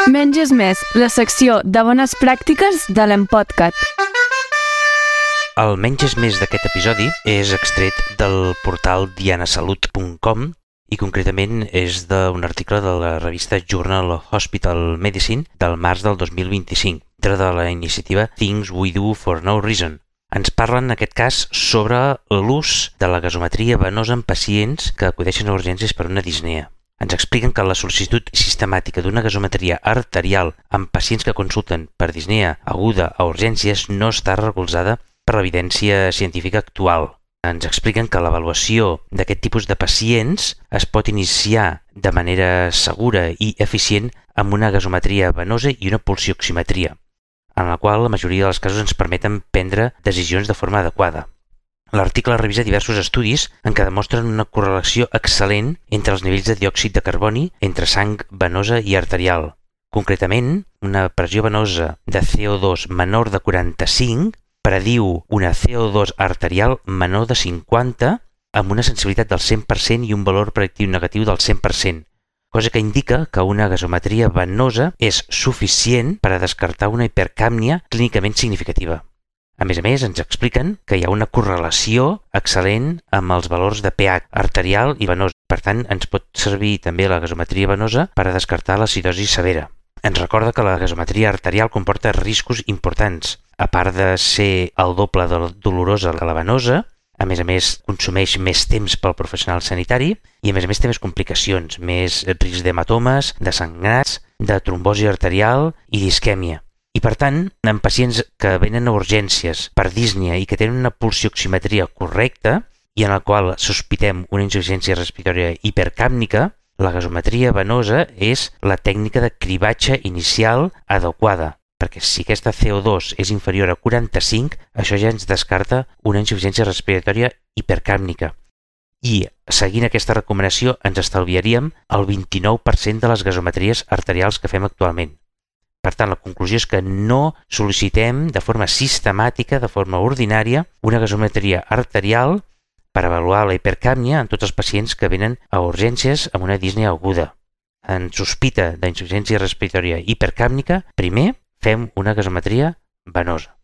Menys és més, la secció de bones pràctiques de l'Empodcat. El menys és més d'aquest episodi és extret del portal dianasalut.com i concretament és d'un article de la revista Journal of Hospital Medicine del març del 2025, dintre de la iniciativa Things We Do for No Reason. Ens parlen, en aquest cas, sobre l'ús de la gasometria venosa en pacients que acudeixen a urgències per una disnea. Ens expliquen que la sol·licitud sistemàtica d'una gasometria arterial en pacients que consulten per disnea aguda a urgències no està recolzada per l'evidència científica actual. Ens expliquen que l'avaluació d'aquest tipus de pacients es pot iniciar de manera segura i eficient amb una gasometria venosa i una pulsioximetria, en la qual la majoria dels casos ens permeten prendre decisions de forma adequada. L'article revisa diversos estudis en què demostren una correlació excel·lent entre els nivells de diòxid de carboni entre sang venosa i arterial. Concretament, una pressió venosa de CO2 menor de 45 prediu una CO2 arterial menor de 50 amb una sensibilitat del 100% i un valor predictiu negatiu del 100%, cosa que indica que una gasometria venosa és suficient per a descartar una hipercàpnia clínicament significativa. A més, ens expliquen que hi ha una correlació excel·lent amb els valors de pH arterial i venós. Per tant, ens pot servir també la gasometria venosa per a descartar l'acidosi severa. Ens recorda que la gasometria arterial comporta riscos importants. A part de ser el doble de dolorosa que la venosa, a més, consumeix més temps pel professional sanitari i a més té més complicacions, més risc d'hematomes, de sangrats, de trombosi arterial i d'isquèmia. I per tant, en pacients que venen a urgències per dísnia i que tenen una pulsioximetria correcta i en la qual sospitem una insuficiència respiratòria hipercàpnica, la gasometria venosa és la tècnica de cribatge inicial adequada, perquè si aquesta CO2 és inferior a 45, això ja ens descarta una insuficiència respiratòria hipercàpnica. I, seguint aquesta recomanació, ens estalviaríem el 29% de les gasometries arterials que fem actualment. Per tant, la conclusió és que no sol·licitem de forma sistemàtica, de forma ordinària, una gasometria arterial per avaluar la hipercàpnia en tots els pacients que venen a urgències amb una disnea aguda. En sospita d'insuficiència respiratòria hipercàpnica, primer fem una gasometria venosa.